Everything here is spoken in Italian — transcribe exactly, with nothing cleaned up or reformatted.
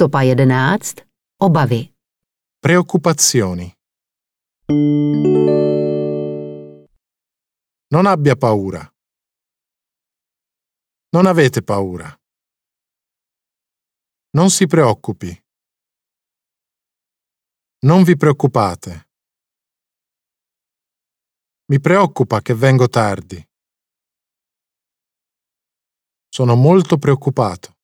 Stopa jedenáct. Obavy. Preoccupazioni. Non abbia paura. Non avete paura. Non si preoccupi. Non vi preoccupate. Mi preoccupa che vengo tardi. Sono molto preoccupato.